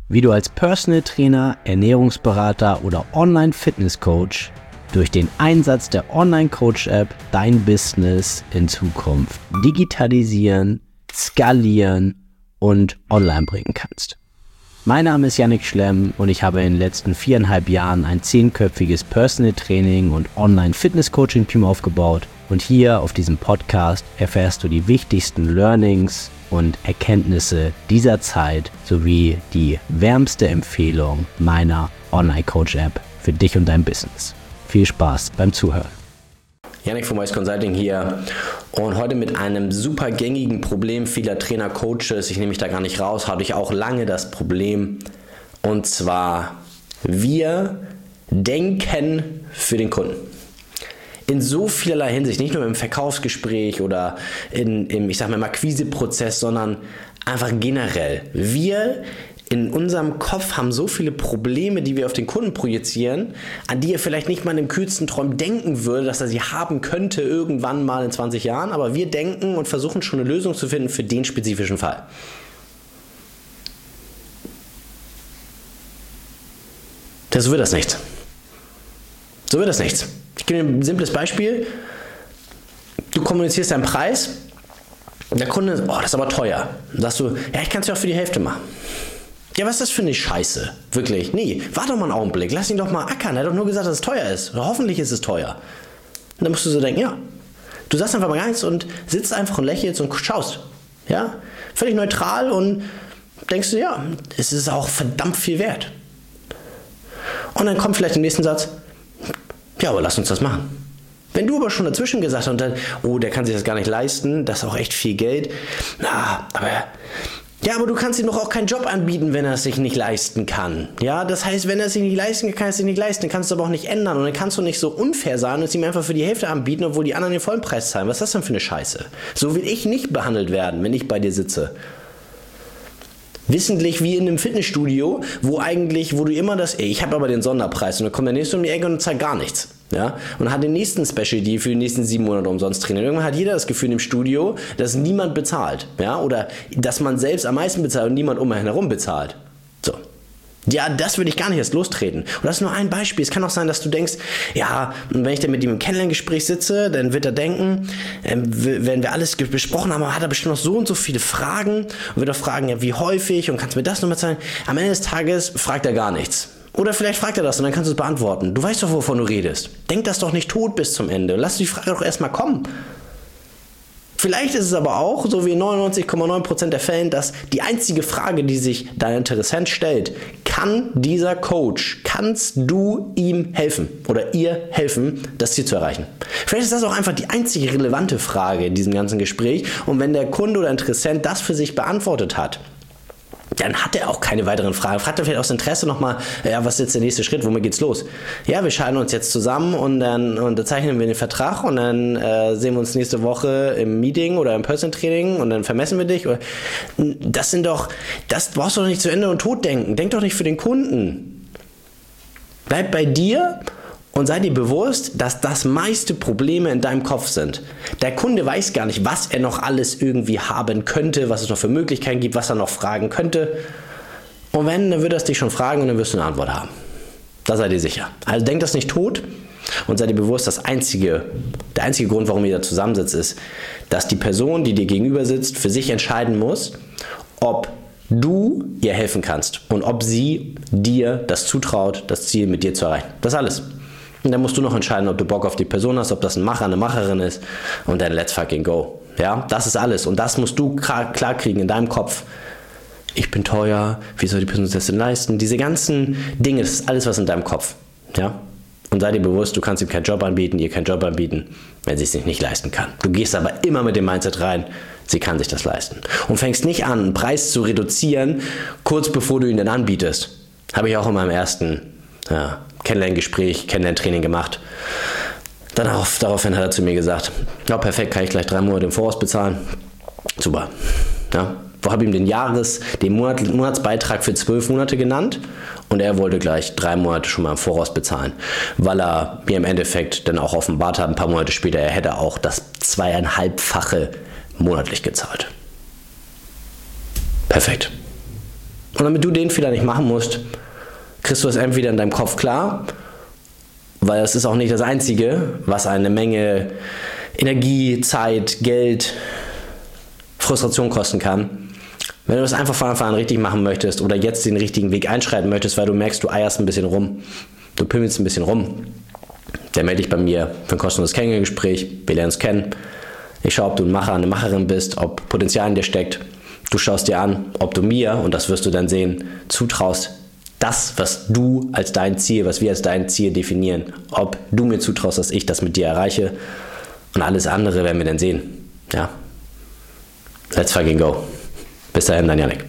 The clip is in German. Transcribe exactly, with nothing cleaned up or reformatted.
wie du als Personal Trainer, Ernährungsberater oder Online-Fitness-Coach durch den Einsatz der Online-Coach-App dein Business in Zukunft digitalisieren, skalieren und online bringen kannst. Mein Name ist Yannick Schlemm und ich habe in den letzten viereinhalb Jahren ein zehnköpfiges Personal Training und Online-Fitness-Coaching-Team aufgebaut. Und hier auf diesem Podcast erfährst du die wichtigsten Learnings und Erkenntnisse dieser Zeit sowie die wärmste Empfehlung meiner Online-Coach-App für dich und dein Business. Viel Spaß beim Zuhören. Yannick von Voice Consulting hier und heute mit einem super gängigen Problem vieler Trainer, Coaches. Ich nehme mich da gar nicht raus, hatte ich auch lange das Problem. Und zwar, wir denken für den Kunden. In so vielerlei Hinsicht, nicht nur im Verkaufsgespräch oder in, im, ich sag mal, Akquiseprozess, sondern einfach generell. Wir in unserem Kopf haben so viele Probleme, die wir auf den Kunden projizieren, an die er vielleicht nicht mal im kühlsten Traum denken würde, dass er sie haben könnte irgendwann mal in zwanzig Jahren, aber wir denken und versuchen schon eine Lösung zu finden für den spezifischen Fall. Das wird das nicht. So wird das nichts. Ich gebe dir ein simples Beispiel. Du kommunizierst deinen Preis. Der Kunde sagt, oh, das ist aber teuer. Dann sagst du, ja, ich kann es ja auch für die Hälfte machen. Ja, was ist das für eine Scheiße? Wirklich. Nee, warte doch mal einen Augenblick. Lass ihn doch mal ackern. Er hat doch nur gesagt, dass es teuer ist. Oder hoffentlich ist es teuer. Und dann musst du so denken, ja. Du sagst einfach mal gar nichts und sitzt einfach und lächelst und schaust. Ja? Völlig neutral und denkst du, ja, es ist auch verdammt viel wert. Und dann kommt vielleicht im nächsten Satz, ja, aber lass uns das machen. Wenn du aber schon dazwischen gesagt hast und dann, oh, der kann sich das gar nicht leisten, das ist auch echt viel Geld. Na, aber, ja, aber du kannst ihm doch auch keinen Job anbieten, wenn er es sich nicht leisten kann. Ja, das heißt, wenn er es sich nicht leisten kann, kann er es sich nicht leisten, dann kannst du aber auch nicht ändern. Und dann kannst du nicht so unfair sein und es ihm einfach für die Hälfte anbieten, obwohl die anderen den vollen Preis zahlen. Was ist das denn für eine Scheiße? So will ich nicht behandelt werden, wenn ich bei dir sitze. Wissentlich wie in einem Fitnessstudio, wo eigentlich, wo du immer das, ey, ich habe aber den Sonderpreis und dann kommt der nächste um die Ecke und zahlt gar nichts. Ja? Und hat den nächsten Special Deal für die nächsten sieben Monate umsonst Training. Irgendwann hat jeder das Gefühl im Studio, dass niemand bezahlt. Ja? Oder dass man selbst am meisten bezahlt und niemand um einen herum bezahlt. So. Ja, das würde ich gar nicht erst lostreten. Und das ist nur ein Beispiel. Es kann auch sein, dass du denkst, ja, wenn ich dann mit ihm im Kennenlerngespräch sitze, dann wird er denken, äh, wenn wir alles besprochen haben, hat er bestimmt noch so und so viele Fragen und wird er fragen, ja, wie häufig und kannst du mir das nochmal zeigen? Am Ende des Tages fragt er gar nichts. Oder vielleicht fragt er das und dann kannst du es beantworten. Du weißt doch, wovon du redest. Denk das doch nicht tot bis zum Ende. Lass die Frage doch erstmal kommen. Vielleicht ist es aber auch, so wie in neunundneunzig Komma neun Prozent der Fällen, dass die einzige Frage, die sich dein Interessent stellt, kann dieser Coach, kannst du ihm helfen oder ihr helfen, das Ziel zu erreichen? Vielleicht ist das auch einfach die einzige relevante Frage in diesem ganzen Gespräch und wenn der Kunde oder Interessent das für sich beantwortet hat, dann hat er auch keine weiteren Fragen. Fragt er vielleicht aus Interesse nochmal, ja, was ist jetzt der nächste Schritt, womit geht's los? Ja, wir schalten uns jetzt zusammen und dann unterzeichnen wir den Vertrag und dann äh, sehen wir uns nächste Woche im Meeting oder im Personal Training und dann vermessen wir dich. Das sind doch, das brauchst du doch nicht zu Ende und tot denken. Denk doch nicht für den Kunden. Bleib bei dir und sei dir bewusst, dass das meiste Probleme in deinem Kopf sind. Der Kunde weiß gar nicht, was er noch alles irgendwie haben könnte, was es noch für Möglichkeiten gibt, was er noch fragen könnte. Und wenn, dann wird er es dich schon fragen und dann wirst du eine Antwort haben. Da seid ihr sicher. Also denk das nicht tot und sei dir bewusst, das einzige, der einzige Grund, warum ihr da zusammensitzt, ist, dass die Person, die dir gegenüber sitzt, für sich entscheiden muss, ob du ihr helfen kannst und ob sie dir das zutraut, das Ziel mit dir zu erreichen. Das ist alles. Und dann musst du noch entscheiden, ob du Bock auf die Person hast, ob das ein Macher, eine Macherin ist und dann let's fucking go. Ja, das ist alles und das musst du klar kriegen in deinem Kopf. Ich bin teuer, wie soll die Person das denn leisten? Diese ganzen Dinge, das ist alles, was in deinem Kopf. Ja? Und sei dir bewusst, du kannst ihm keinen Job anbieten, ihr keinen Job anbieten, wenn sie es sich nicht leisten kann. Du gehst aber immer mit dem Mindset rein, sie kann sich das leisten. Und fängst nicht an, einen Preis zu reduzieren, kurz bevor du ihn dann anbietest. Habe ich auch in meinem ersten ja, Kennenlerngespräch, Kennenlerntraining gemacht. Darauf, daraufhin hat er zu mir gesagt, ja perfekt, kann ich gleich drei Monate im Voraus bezahlen. Super. Ja, ich habe ihm den Jahres, den Monat, Monatsbeitrag für zwölf Monate genannt und er wollte gleich drei Monate schon mal im Voraus bezahlen, weil er mir im Endeffekt dann auch offenbart hat, ein paar Monate später, er hätte auch das zweieinhalbfache monatlich gezahlt. Perfekt. Und damit du den Fehler nicht machen musst, kriegst du das entweder in deinem Kopf klar, weil das ist auch nicht das Einzige, was eine Menge Energie, Zeit, Geld, Frustration kosten kann. Wenn du das einfach von Anfang an richtig machen möchtest oder jetzt den richtigen Weg einschreiten möchtest, weil du merkst, du eierst ein bisschen rum, du pimmelst ein bisschen rum, dann melde dich bei mir für ein kostenloses Kennenlerngespräch. Wir lernen uns kennen. Ich schaue, ob du ein Macher, eine Macherin bist, ob Potenzial in dir steckt. Du schaust dir an, ob du mir, und das wirst du dann sehen, zutraust, das, was du als dein Ziel, was wir als dein Ziel definieren, ob du mir zutraust, dass ich das mit dir erreiche, und alles andere werden wir dann sehen. Ja. Let's fucking go. Bis dahin, dein Janik.